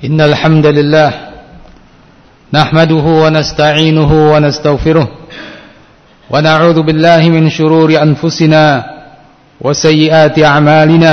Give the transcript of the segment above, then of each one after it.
إن الحمد لله نحمده ونستعينه ونستغفره ونعوذ بالله من شرور أنفسنا وسيئات أعمالنا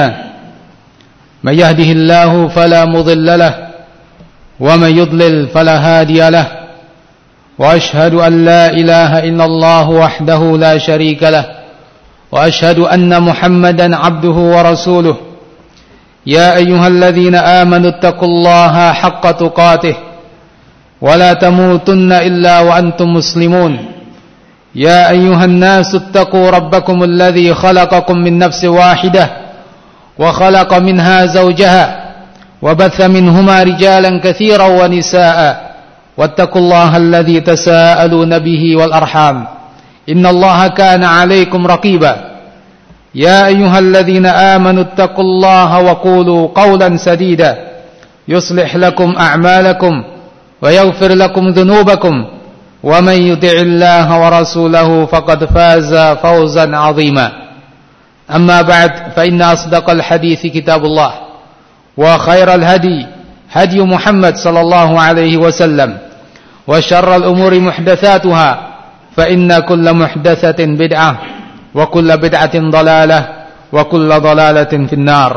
من يهده الله فلا مضل له ومن يضلل فلا هادي له وأشهد أن لا إله إلا الله وحده لا شريك له وأشهد أن محمدا عبده ورسوله يا أيها الذين آمنوا اتقوا الله حق تقاته ولا تموتن إلا وأنتم مسلمون يا أيها الناس اتقوا ربكم الذي خلقكم من نفس واحدة وخلق منها زوجها وبث منهما رجالا كثيرا ونساء واتقوا الله الذي تساءلون به والأرحام إن الله كان عليكم رقيبا يا أيها الذين آمنوا اتقوا الله وقولوا قولا سديدا يصلح لكم أعمالكم ويغفر لكم ذنوبكم ومن يطع الله ورسوله فقد فاز فوزا عظيما أما بعد فإن أصدق الحديث كتاب الله وخير الهدي هدي محمد صلى الله عليه وسلم وشر الأمور محدثاتها فإن كل محدثة بدعة وكل بدعة ضلالة وكل ضلالة في النار.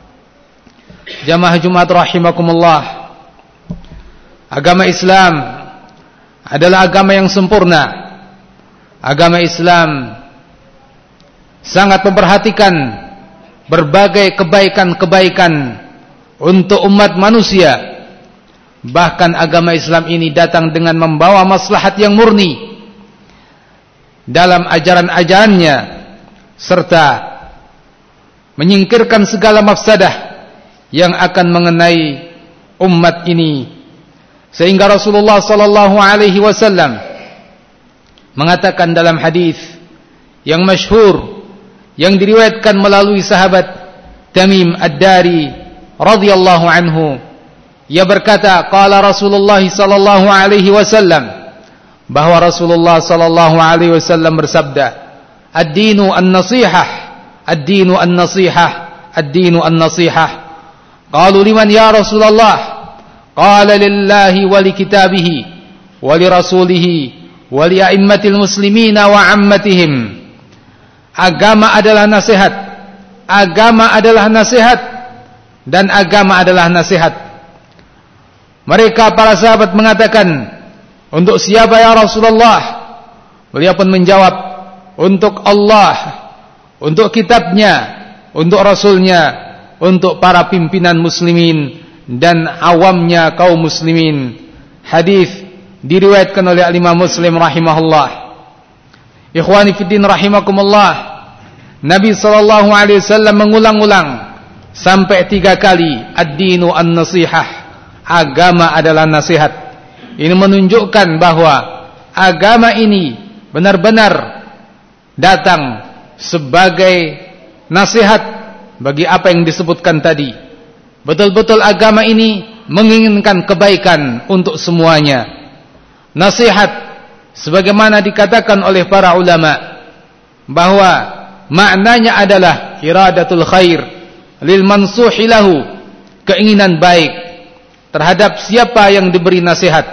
Jamaah Jumat rahimakumullah. Agama Islam adalah agama yang sempurna. Agama Islam sangat memperhatikan berbagai kebaikan-kebaikan untuk umat manusia. Bahkan agama Islam ini datang dengan membawa maslahat yang murni dalam ajaran-ajarannya, serta menyingkirkan segala mafsadah yang akan mengenai umat ini. Sehingga Rasulullah sallallahu alaihi wasallam mengatakan dalam hadis yang masyhur yang diriwayatkan melalui sahabat Tamim Ad-Dari radhiyallahu anhu, ia berkata, qala Rasulullah sallallahu alaihi wasallam, bahwa Rasulullah sallallahu alaihi wasallam bersabda, ad-dinu an-nasihah, ad-dinu an-nasihah, ad-dinu an-nasihah. Qalu liman ya Rasulullah? Qala lillahi wa li kitabihi wa li rasulihi wa li a'immatil muslimina wa ammatihim. Agama adalah nasihat, agama adalah nasihat, dan agama adalah nasihat. Mereka para sahabat mengatakan, untuk siapa ya Rasulullah? Beliau pun menjawab, untuk Allah, untuk kitabnya, untuk rasulnya, untuk para pimpinan muslimin dan awamnya kaum muslimin. Hadis diriwayatkan oleh Imam Muslim rahimahullah. Ikhwani fiddin rahimakumullah. Nabi sallallahu alaihi wasallam mengulang-ulang sampai 3 kali, ad-dinu an-nasihah, agama adalah nasihat. Ini menunjukkan bahwa agama ini benar-benar datang sebagai nasihat bagi apa yang disebutkan tadi. Betul-betul agama ini menginginkan kebaikan untuk semuanya. Nasihat sebagaimana dikatakan oleh para ulama bahwa maknanya adalah iradatul khair lil mansuhi lahu, keinginan baik terhadap siapa yang diberi nasihat.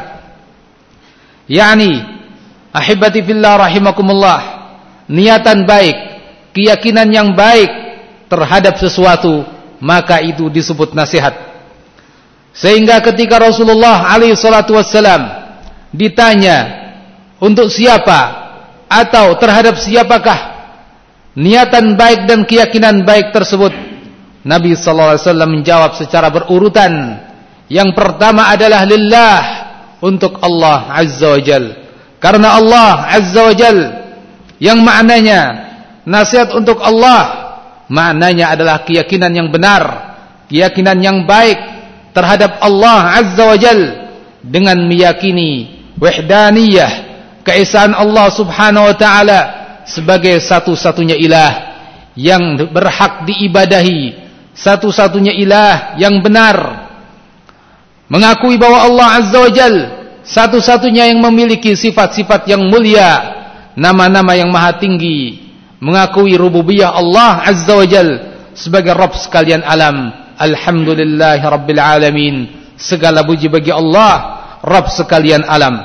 Yani ahibati fillah rahimakumullah, niatan baik, keyakinan yang baik terhadap sesuatu, maka itu disebut nasihat. Sehingga ketika Rasulullah alaihi salatu wassalam ditanya untuk siapa atau terhadap siapakah niatan baik dan keyakinan baik tersebut, Nabi sallallahu alaihi wasallam menjawab secara berurutan. Yang pertama adalah lillah, untuk Allah Azza wa Jal. Karena Allah Azza wa Jal, yang maknanya nasihat untuk Allah, maknanya adalah keyakinan yang benar, keyakinan yang baik terhadap Allah Azza wa Jal, dengan meyakini wahdaniyah, keesaan Allah subhanahu wa ta'ala sebagai satu-satunya ilah yang berhak diibadahi, satu-satunya ilah yang benar. Mengakui bahwa Allah Azza wa Jal satu-satunya yang memiliki sifat-sifat yang mulia, nama-nama yang maha tinggi. Mengakui rububiyah Allah Azza wa Jal sebagai Rabb sekalian alam. Alhamdulillahi Rabbil Alamin. segala puji bagi Allah, Rabb sekalian alam.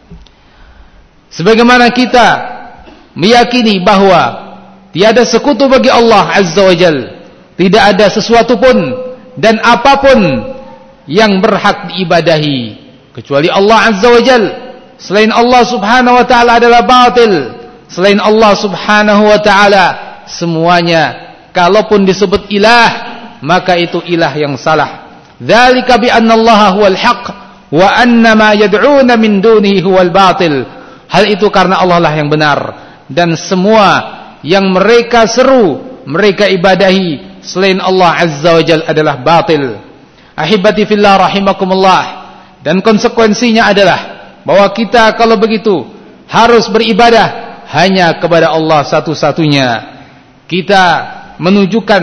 Sebagaimana kita meyakini bahwa tiada sekutu bagi Allah Azza wa Jal, tidak ada sesuatu pun dan apapun yang berhak diibadahi kecuali Allah Azza wa Jal. Selain Allah Subhanahu wa ta'ala adalah batil. Selain Allah Subhanahu wa ta'ala semuanya kalaupun disebut ilah, maka itu ilah yang salah. Dzalika bi anna Allah huwal haq wa anna ma yad'una min dunihi huwal batil. Hal itu karena Allah lah yang benar dan semua yang mereka seru, mereka ibadahi selain Allah Azza wa Jalla adalah batil. Ahibati fillah rahimakumullah. Dan konsekuensinya adalah bahwa kita kalau begitu harus beribadah hanya kepada Allah satu-satunya. Kita menunjukkan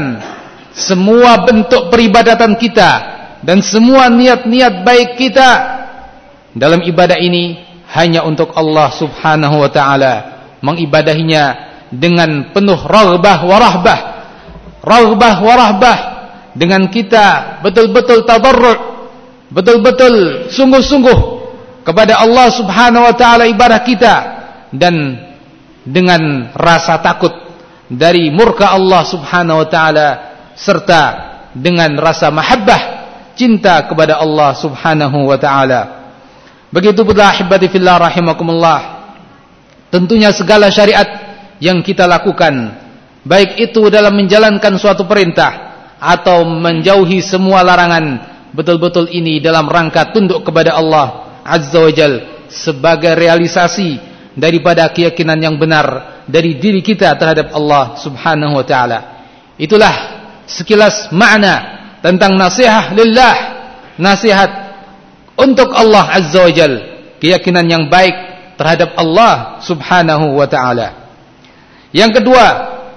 semua bentuk peribadatan kita dan semua niat-niat baik kita dalam ibadah ini hanya untuk Allah Subhanahu wa ta'ala, mengibadahinya dengan penuh raghbah wa rahbah. Raghbah wa rahbah, dengan kita betul-betul tadarru', betul-betul sungguh-sungguh kepada Allah Subhanahu wa ta'ala ibadah kita, dan dengan rasa takut dari murka Allah Subhanahu wa ta'ala, serta dengan rasa mahabbah, cinta kepada Allah Subhanahu wa ta'ala. Begitu pula ahibati fillah rahimakumullah, tentunya segala syariat yang kita lakukan, baik itu dalam menjalankan suatu perintah atau menjauhi semua larangan, betul-betul ini dalam rangka tunduk kepada Allah Azza wa Jal, sebagai realisasi daripada keyakinan yang benar dari diri kita terhadap Allah Subhanahu wa ta'ala. Itulah sekilas makna tentang nasihat lillah, nasihat untuk Allah Azza wa Jal, keyakinan yang baik terhadap Allah Subhanahu wa ta'ala. Yang kedua,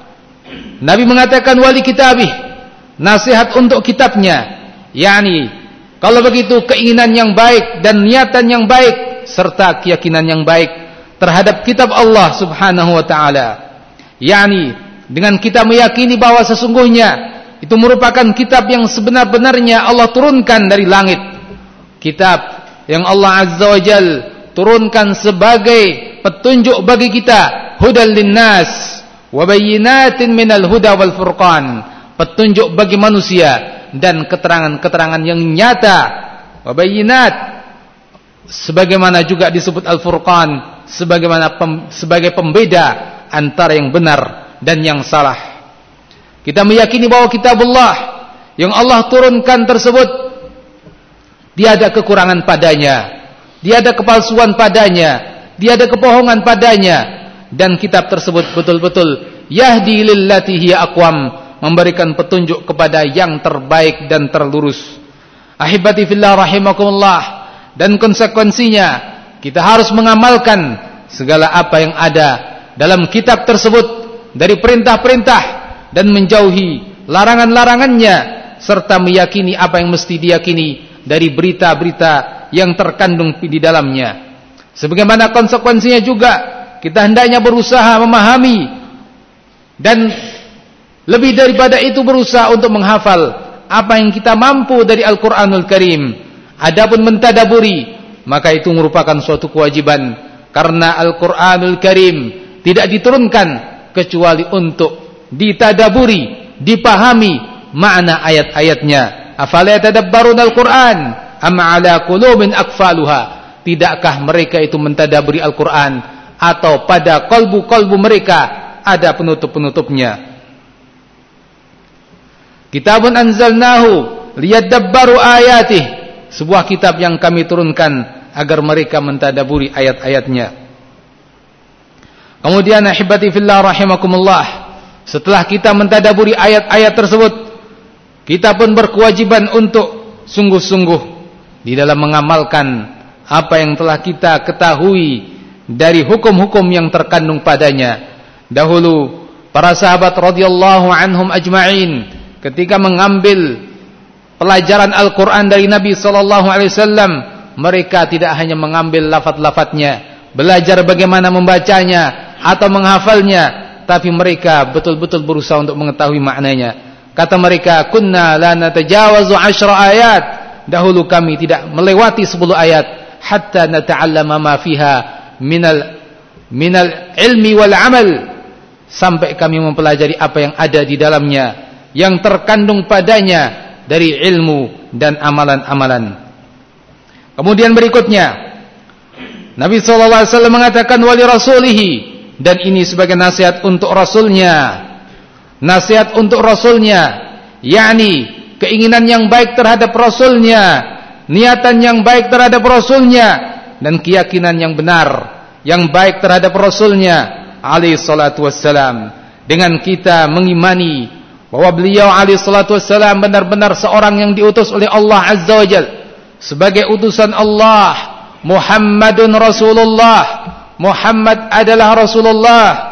Nabi mengatakan wali kitabih, nasihat untuk kitabnya, yakni kalau begitu keinginan yang baik dan niatan yang baik serta keyakinan yang baik terhadap kitab Allah Subhanahu wa ta'ala, yakni dengan kita meyakini bahwa sesungguhnya itu merupakan kitab yang sebenar-benarnya Allah turunkan dari langit, kitab yang Allah Azza wa Jal turunkan sebagai petunjuk bagi kita, hudal linnas wa bayyinatin minal huda wal furqan, petunjuk bagi manusia dan keterangan-keterangan yang nyata, wa bayyinat, sebagaimana juga disebut al-furqan, sebagai pembeda antara yang benar dan yang salah. Kita meyakini bahwa kitabullah yang Allah turunkan tersebut tiada kekurangan padanya, tiada kepalsuan padanya, tiada kebohongan padanya, dan kitab tersebut betul-betul yahdi lillati hiya aqwam, memberikan petunjuk kepada yang terbaik dan terlurus. Ahibati fillah rahimakumullah, dan konsekuensinya kita harus mengamalkan segala apa yang ada dalam kitab tersebut dari perintah-perintah dan menjauhi larangan-larangannya, serta meyakini apa yang mesti diyakini dari berita-berita yang terkandung di dalamnya. Sebagaimana konsekuensinya juga kita hendaknya berusaha memahami dan lebih daripada itu berusaha untuk menghafal apa yang kita mampu dari Al-Quranul Karim. Adapun mentadaburi, maka itu merupakan suatu kewajiban, karena Al-Quranul Karim tidak diturunkan kecuali untuk ditadaburi, dipahami makna ayat-ayatnya. Afala yatadabbaruna Al-Quran am ala qulubin aqfaluha, tidakkah mereka itu mentadaburi Al-Quran atau pada kalbu-kalbu mereka ada penutup-penutupnya. Kitabun anzalnahu liyadabbaru ayatih, sebuah kitab yang kami turunkan agar mereka mentadaburi ayat-ayatnya. Kemudian ahibati fillah rahimakumullah, setelah kita mentadaburi ayat-ayat tersebut, kita pun berkewajiban untuk sungguh-sungguh di dalam mengamalkan apa yang telah kita ketahui dari hukum-hukum yang terkandung padanya. Dahulu para sahabat radhiyallahu anhum ajma'in ketika mengambil pelajaran Al-Quran dari Nabi SAW, mereka tidak hanya mengambil lafaz-lafaznya, belajar bagaimana membacanya atau menghafalnya, tapi mereka betul-betul berusaha untuk mengetahui maknanya. Kata mereka, kunna la natajawazu 10 ayat, dahulu kami tidak melewati 10 ayat hatta nata'allama ma fiha minal ilmi wal amal, sampai kami mempelajari apa yang ada di dalamnya, yang terkandung padanya dari ilmu dan amalan-amalan. Kemudian berikutnya Nabi SAW mengatakan wali rasulihi, dan ini sebagai nasihat untuk rasulnya. Nasihat untuk rasulnya, yakni keinginan yang baik terhadap rasulnya, niatan yang baik terhadap rasulnya, dan keyakinan yang benar, yang baik terhadap rasulnya alaihi salatu wassalam. Dengan kita mengimani bahwa beliau alaihi salatu wassalam benar-benar seorang yang diutus oleh Allah Azza wa Jalla sebagai utusan Allah. Muhammadun Rasulullah, Muhammad adalah Rasulullah.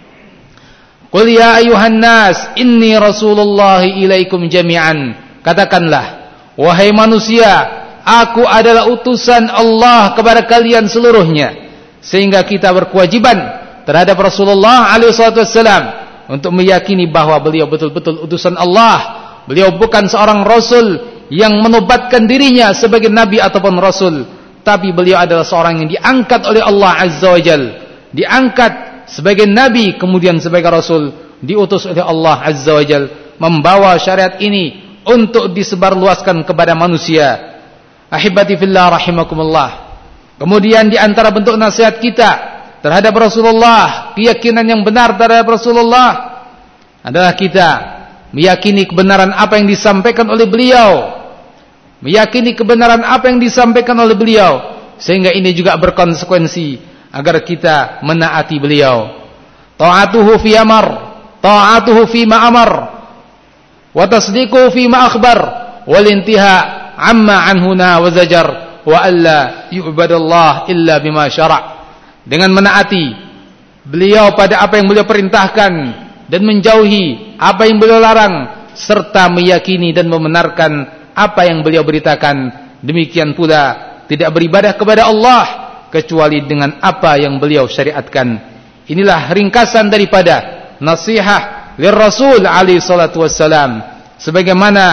Qul ya ayuhan nas inni Rasulullahi ilaikum jami'an. Katakanlah, wahai manusia, aku adalah utusan Allah kepada kalian seluruhnya. Sehingga kita berkewajiban terhadap Rasulullah alaihi wasallam untuk meyakini bahwa beliau betul-betul utusan Allah. Beliau bukan seorang rasul yang menobatkan dirinya sebagai nabi ataupun rasul, tapi beliau adalah seorang yang diangkat oleh Allah Azza wa Jalla, diangkat sebagai nabi, kemudian sebagai rasul, diutus oleh Allah Azza wa Jalla, membawa syariat ini untuk disebarluaskan kepada manusia. Ahibati fillah rahimakumullah. Kemudian di antara bentuk nasihat kita terhadap Rasulullah, keyakinan yang benar terhadap Rasulullah adalah kita meyakini kebenaran apa yang disampaikan oleh beliau, meyakini kebenaran apa yang disampaikan oleh beliau, sehingga ini juga berkonsekuensi agar kita menaati beliau. Ta'atuhu fi amar, ta'atuhu fi ma amar, wa tasdiquhu fi ma akhbar, wal intiha amma anhuna wa zajar, wa alla yu'badallah illa bima syara'. Dengan menaati beliau pada apa yang beliau perintahkan dan menjauhi apa yang beliau larang, serta meyakini dan membenarkan apa yang beliau beritakan. Demikian pula tidak beribadah kepada Allah kecuali dengan apa yang beliau syariatkan. Inilah ringkasan daripada nasihat lirrasul alaihi salatu wassalam, sebagaimana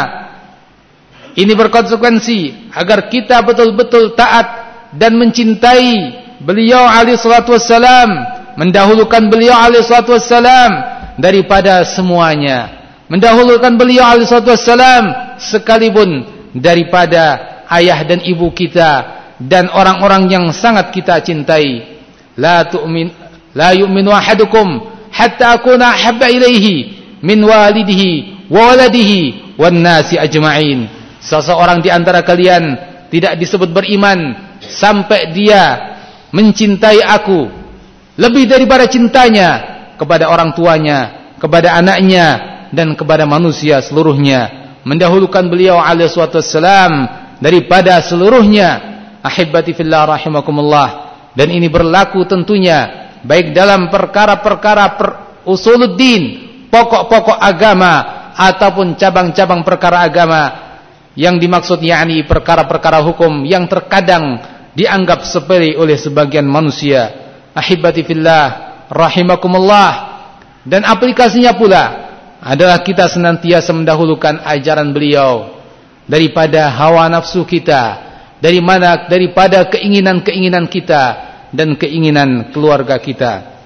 ini berkonsekuensi agar kita betul-betul taat dan mencintai beliau alaihi salatu wassalam, mendahulukan beliau alaihi salatu wassalam daripada semuanya, mendahulukan beliau alaihi salatu wassalam sekalipun daripada ayah dan ibu kita dan orang-orang yang sangat kita cintai. La yu'minu ahadukum hatta akuna ahabba ilaihi min walidihi wa waladihi wan nasi ajma'in. Seseorang di antara kalian tidak disebut beriman sampai dia mencintai aku lebih daripada cintanya kepada orang tuanya, kepada anaknya, dan kepada manusia seluruhnya, mendahulukan beliau alaihi wassalam daripada seluruhnya. Ahibati fillah rahimakumullah. Dan ini berlaku tentunya baik dalam perkara-perkara usuluddin, pokok-pokok agama, ataupun cabang-cabang perkara agama. Yang dimaksud yakni perkara-perkara hukum yang terkadang dianggap sepele oleh sebagian manusia. Ahibati fillah rahimakumullah. Dan aplikasinya pula adalah kita senantiasa mendahulukan ajaran beliau daripada hawa nafsu kita, daripada keinginan-keinginan kita dan keinginan keluarga kita.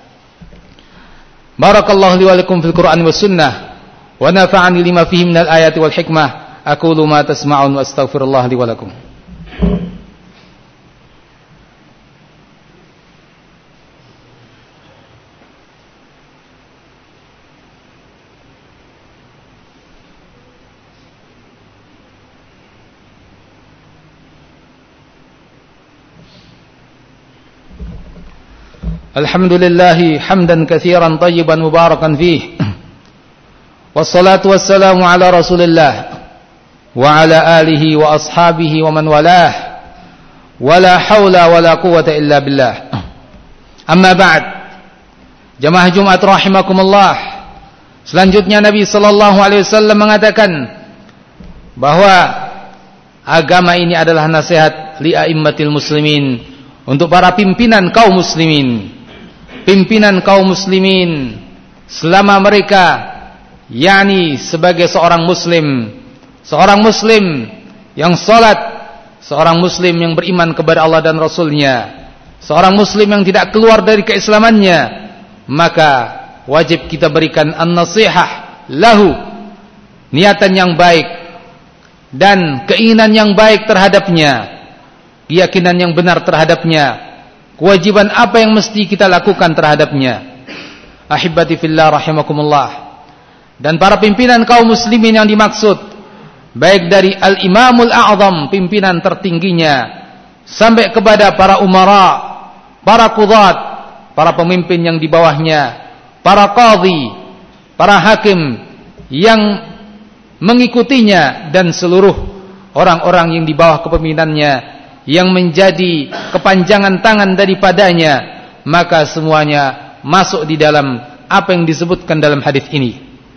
Barakallahu li wa lakum fil Qur'an was sunnah wa nafa'ani lima fihi minal ayati wal hikmah. Aqulu ma tasma'un wa astaghfirullah li wa lakum. Alhamdulillahi hamdan katsiran tayyiban mubarakan fih. Wassalatu wassalamu ala Rasulillah wa ala alihi wa ashabihi wa man walah. Wala haula wala quwwata illa billah. Amma ba'd. Jamaah Jumat rahimakumullah. Selanjutnya Nabi sallallahu alaihi wasallam mengatakan bahwa agama ini adalah nasihat li a'immatil muslimin, untuk para pimpinan kaum muslimin. Pimpinan kaum muslimin selama mereka yakni sebagai seorang muslim yang salat, seorang muslim yang beriman kepada Allah dan Rasulnya, seorang muslim yang tidak keluar dari keislamannya, maka wajib kita berikan an-nasihah lahu, niatan yang baik dan keinginan yang baik terhadapnya, keyakinan yang benar terhadapnya, kewajiban apa yang mesti kita lakukan terhadapnya. Ahibati fillah rahimakumullah. Dan para pimpinan kaum muslimin yang dimaksud, baik dari al-imamul a'zam, pimpinan tertingginya, sampai kepada para umara, para qudat, para pemimpin yang di bawahnya, para qadhi, para hakim yang mengikutinya, dan seluruh orang-orang yang di bawah kepemimpinannya yang menjadi kepanjangan tangan daripadanya, maka semuanya masuk di dalam apa yang disebutkan dalam hadis ini.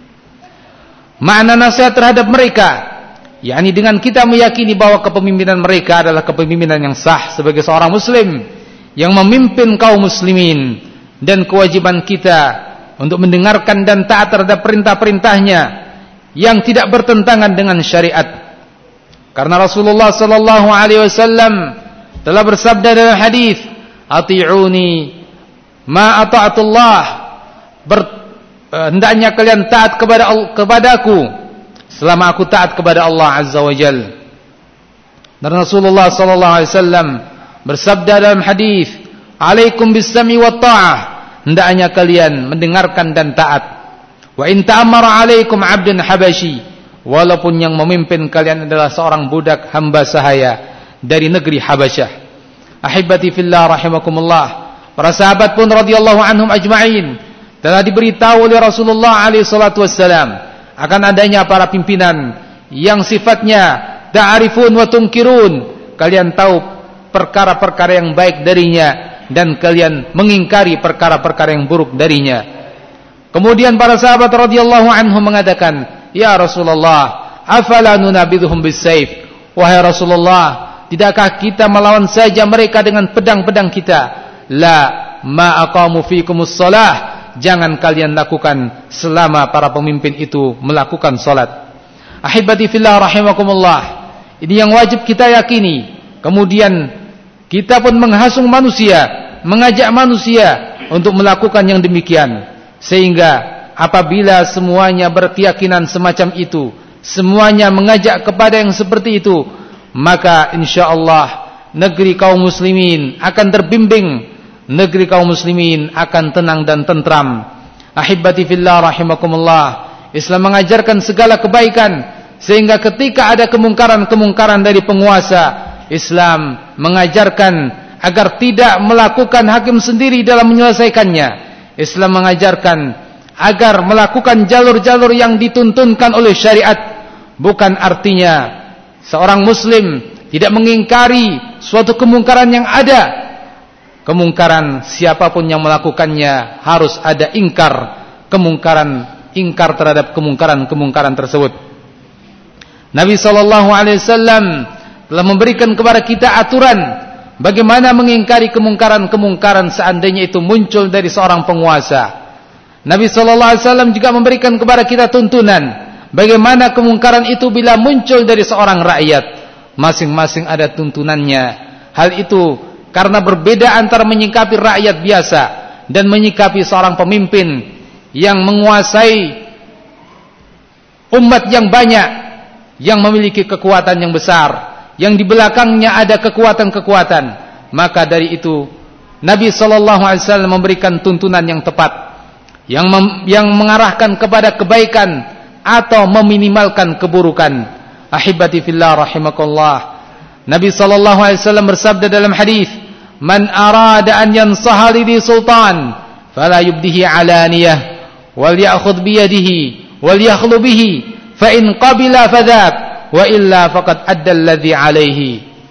Makna nasihat terhadap mereka, yakni dengan kita meyakini bahwa kepemimpinan mereka adalah kepemimpinan yang sah sebagai seorang muslim yang memimpin kaum muslimin, dan kewajiban kita untuk mendengarkan dan taat terhadap perintah-perintahnya yang tidak bertentangan dengan syariat. Karena Rasulullah sallallahu alaihi wasallam telah bersabda dalam hadis, "Ati'uni ma ata'atullah." Hendaknya kalian taat kepadaku selama aku taat kepada Allah Azza wa Jalla. Dan Rasulullah sallallahu alaihi wasallam bersabda dalam hadis, "Alaikum bis-sam'i wat ta'ah." Hendaknya kalian mendengarkan dan taat. Wa in ta'ammara 'alaikum 'abdun habasyi, walaupun yang memimpin kalian adalah seorang budak hamba sahaya dari negeri Habasyah. Ahibati fillah rahimakumullah. Para sahabat pun radhiyallahu anhum ajma'in telah diberitahu oleh Rasulullah alaihi salatu wassalam akan adanya para pimpinan yang sifatnya ta'rifun wa tunkirun. Kalian tahu perkara-perkara yang baik darinya dan kalian mengingkari perkara-perkara yang buruk darinya. Kemudian para sahabat radhiyallahu anhum mengatakan, "Ya Rasulullah, afala nunabidhum bis-saif?" Wahai Rasulullah, tidakkah kita melawan saja mereka dengan pedang-pedang kita? La ma aqamu fikumus shalah. Jangan kalian lakukan selama para pemimpin itu melakukan salat. Ahibati fillah rahimakumullah. Ini yang wajib kita yakini. Kemudian kita pun menghasung manusia, mengajak manusia untuk melakukan yang demikian. Sehingga apabila semuanya berkeyakinan semacam itu, semuanya mengajak kepada yang seperti itu, maka insyaallah negeri kaum muslimin akan terbimbing, negeri kaum muslimin akan tenang dan tentram. Ahibati fillah rahimakumullah. Islam mengajarkan segala kebaikan, sehingga ketika ada kemungkaran-kemungkaran dari penguasa, Islam mengajarkan agar tidak melakukan hakim sendiri dalam menyelesaikannya. Islam mengajarkan agar melakukan jalur-jalur yang dituntunkan oleh syariat. Bukan artinya seorang muslim tidak mengingkari suatu kemungkaran yang ada. Kemungkaran siapapun yang melakukannya harus ada ingkar terhadap kemungkaran tersebut. Nabi SAW telah memberikan kepada kita aturan bagaimana mengingkari kemungkaran seandainya itu muncul dari seorang penguasa. Nabi SAW juga memberikan kepada kita tuntunan bagaimana kemungkaran itu bila muncul dari seorang rakyat. Masing-masing ada tuntunannya. Hal itu karena berbeda antara menyikapi rakyat biasa dan menyikapi seorang pemimpin yang menguasai umat yang banyak, yang memiliki kekuatan yang besar, yang di belakangnya ada kekuatan-kekuatan. Maka dari itu Nabi SAW memberikan tuntunan yang tepat, yang mengarahkan kepada kebaikan atau meminimalkan keburukan. Ahibati fillah rahimakumullah. Nabi SAW bersabda dalam hadis, "Man arada an yansaha li sultan fala yubdihi alaniyah wal ya'khudh bi yadihi wal yakhlu bihi fa in qabila fadhak wa illa faqad adda alladhi alaihi."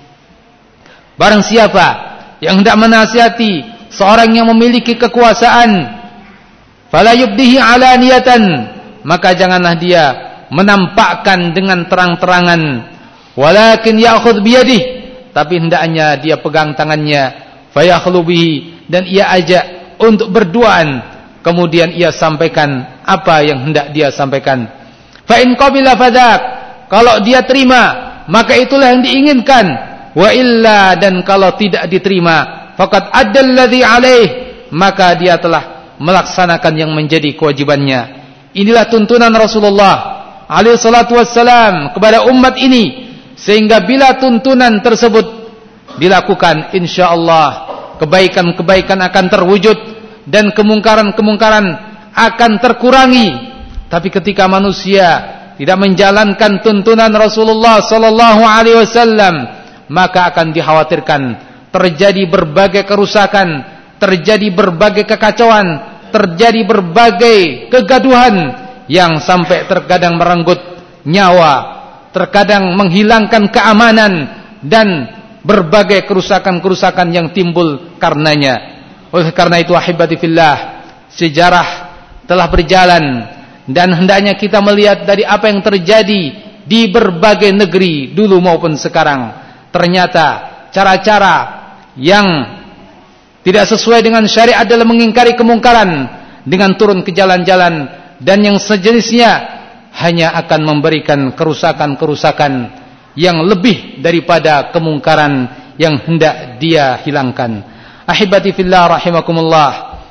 Barang siapa yang hendak menasihati seorang yang memiliki kekuasaan, fala yubdihi alaniyatan, maka janganlah dia menampakkan dengan terang-terangan, walakin ya'khudh bi yadihi, tapi hendaknya dia pegang tangannya, fayakhlu bihi, dan ia ajak untuk berduaan, kemudian ia sampaikan apa yang hendak dia sampaikan. Fa in qabila fadak, kalau dia terima, maka itulah yang diinginkan. Wa illa, dan kalau tidak diterima, faqad addal ladzi alaih, maka dia telah melaksanakan yang menjadi kewajibannya. Inilah tuntunan Rasulullah alaihi salatu wassalam kepada umat ini, sehingga bila tuntunan tersebut dilakukan, insyaallah kebaikan-kebaikan akan terwujud dan kemungkaran-kemungkaran akan terkurangi. Tapi ketika manusia tidak menjalankan tuntunan Rasulullah sallallahu alaihi wasallam, maka akan dikhawatirkan terjadi berbagai kerusakan, terjadi berbagai kekacauan, terjadi berbagai kegaduhan yang sampai terkadang merenggut nyawa, terkadang menghilangkan keamanan, dan berbagai kerusakan-kerusakan yang timbul karenanya. Oleh karena itu, ahibati fillah, sejarah telah berjalan, dan hendaknya kita melihat dari apa yang terjadi di berbagai negeri dulu maupun sekarang. Ternyata cara-cara yang tidak sesuai dengan syariat dalam mengingkari kemungkaran dengan turun ke jalan-jalan dan yang sejenisnya hanya akan memberikan kerusakan-kerusakan yang lebih daripada kemungkaran yang hendak dia hilangkan. Ahibati fillah rahimakumullah.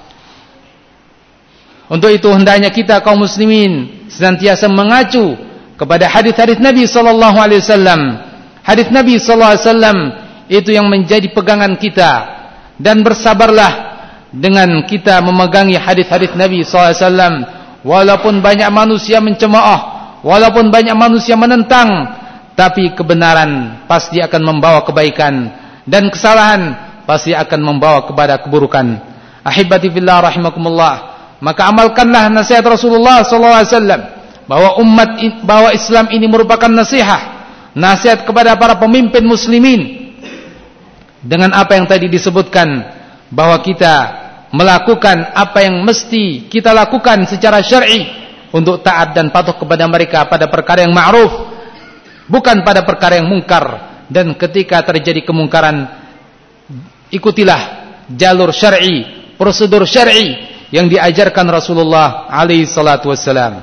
Untuk itu hendaknya kita kaum muslimin senantiasa mengacu kepada hadis-hadis Nabi sallallahu alaihi wasallam. Hadis Nabi sallallahu alaihi wasallam itu yang menjadi pegangan kita, dan bersabarlah dengan kita memegangi hadis-hadis Nabi sallallahu alaihi wasallam. Walaupun banyak manusia mencemooh, walaupun banyak manusia menentang, tapi kebenaran pasti akan membawa kebaikan, dan kesalahan pasti akan membawa kepada keburukan. Ahibati fillah rahimakumullah, maka amalkanlah nasihat Rasulullah sallallahu alaihi wasallam bahwa Islam ini merupakan nasihat kepada para pemimpin muslimin, dengan apa yang tadi disebutkan, bahwa kita melakukan apa yang mesti kita lakukan secara syar'i untuk taat dan patuh kepada mereka pada perkara yang ma'ruf, bukan pada perkara yang mungkar. Dan ketika terjadi kemungkaran, ikutilah jalur syar'i, prosedur syar'i yang diajarkan Rasulullah alaihi salatu wassalam.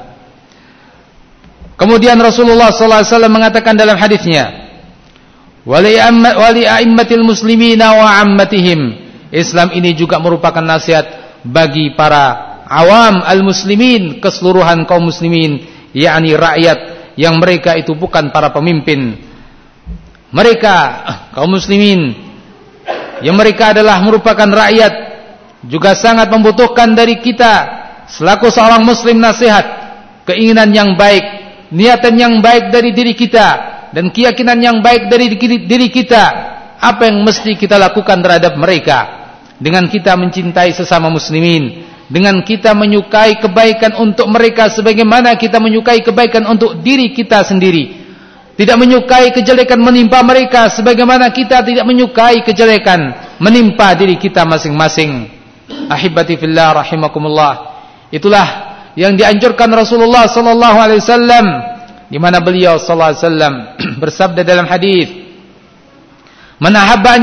Kemudian Rasulullah sallallahu alaihi wasallam mengatakan dalam hadisnya, wali a'immatil muslimina wa ammatihim, Islam ini juga merupakan nasihat bagi para awam al-muslimin, keseluruhan kaum muslimin, yakni rakyat yang mereka itu bukan para pemimpin. Mereka kaum muslimin yang mereka adalah merupakan rakyat, juga sangat membutuhkan dari kita selaku seorang muslim nasihat, keinginan yang baik, niatan yang baik dari diri kita, dan keyakinan yang baik dari diri kita, apa yang mesti kita lakukan terhadap mereka. Dengan kita mencintai sesama muslimin, dengan kita menyukai kebaikan untuk mereka sebagaimana kita menyukai kebaikan untuk diri kita sendiri, tidak menyukai kejelekan menimpa mereka sebagaimana kita tidak menyukai kejelekan menimpa diri kita masing-masing. Ahibati fillah rahimakumullah, itulah yang dianjurkan Rasulullah sallallahu alaihi wasallam, di mana beliau sallallahu alaihi wasallam bersabda dalam hadis, man ahabba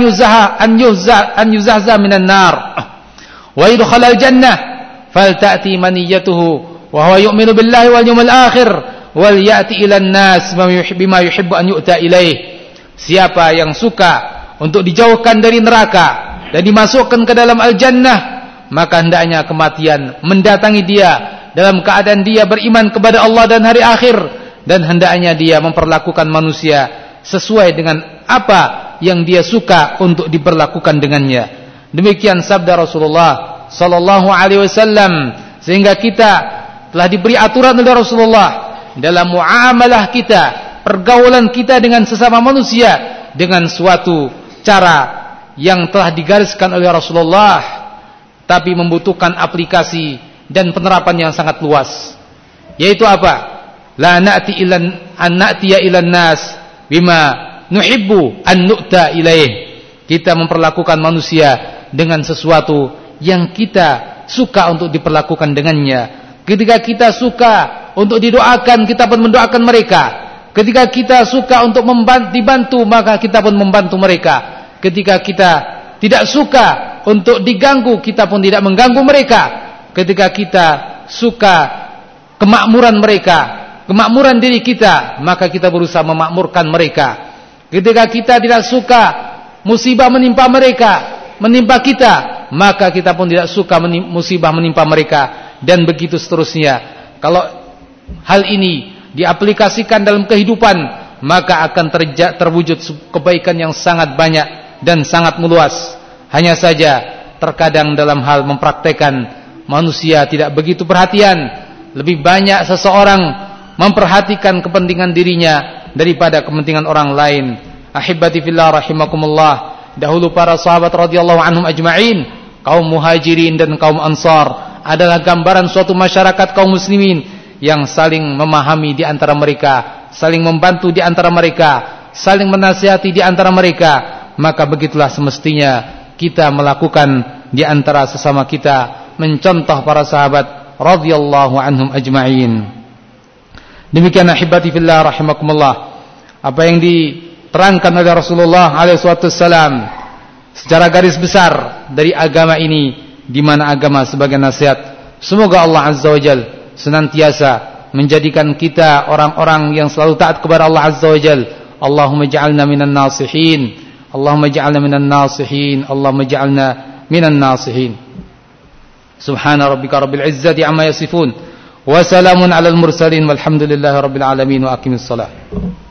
an yuzahza minan nar wa yudkhalal jannah falta'ti maniyatuhu wa huwa yu'minu billahi wal yawmil akhir wal ya'ti ilan nas bima yuhibbu an yu'ta ilaih. Siapa yang suka untuk dijauhkan dari neraka dan dimasukkan ke dalam al-jannah, maka hendaknya kematian mendatangi dia dalam keadaan dia beriman kepada Allah dan hari akhir, dan hendaknya dia memperlakukan manusia sesuai dengan apa yang dia suka untuk diperlakukan dengannya. Demikian sabda Rasulullah sallallahu alaihi wasallam, sehingga kita telah diberi aturan oleh Rasulullah dalam muamalah kita, pergaulan kita dengan sesama manusia, dengan suatu cara yang telah digariskan oleh Rasulullah, tapi membutuhkan aplikasi dan penerapan yang sangat luas. Yaitu apa? La na'ti ilan nas bima nuhibbu an nu'ta ilaih. Kita memperlakukan manusia dengan sesuatu yang kita suka untuk diperlakukan dengannya. Ketika kita suka untuk didoakan, kita pun mendoakan mereka. Ketika kita suka untuk dibantu, maka kita pun membantu mereka. Ketika kita tidak suka untuk diganggu, kita pun tidak mengganggu mereka. Ketika kita suka kemakmuran mereka, kemakmuran diri kita, maka kita berusaha memakmurkan mereka. Ketika kita tidak suka musibah menimpa kita, maka kita pun tidak suka musibah menimpa mereka, dan begitu seterusnya. Kalau hal ini diaplikasikan dalam kehidupan, maka akan terwujud kebaikan yang sangat banyak dan sangat meluas. Hanya saja terkadang dalam hal mempraktekkan, manusia tidak begitu perhatian. Lebih banyak seseorang memperhatikan kepentingan dirinya daripada kepentingan orang lain. Ahibati fillah rahimakumullah, dahulu para sahabat radhiyallahu anhum ajma'in, kaum muhajirin dan kaum ansar, adalah gambaran suatu masyarakat kaum muslimin yang saling memahami di antara mereka, saling membantu di antara mereka, saling menasihati di antara mereka. Maka begitulah semestinya kita melakukan di antara sesama kita, mencontoh para sahabat radhiyallahu anhum ajma'in. Demikian ahibati fillah rahimakumullah, apa yang diterangkan oleh Rasulullah alaihi wasallam secara garis besar dari agama ini, di mana agama sebagai nasihat. Semoga Allah azza wajalla senantiasa menjadikan kita orang-orang yang selalu taat kepada Allah azza wajalla. Allahumma ij'alna minan nasihin, Allahumma ij'alna minan nasihin, Allahumma ij'alna minan nasihin. Subhana rabbika rabbil izzati amma yasifun, wa salamun alal mursalin, walhamdulillahi rabbil alamin, wa aqimis salat.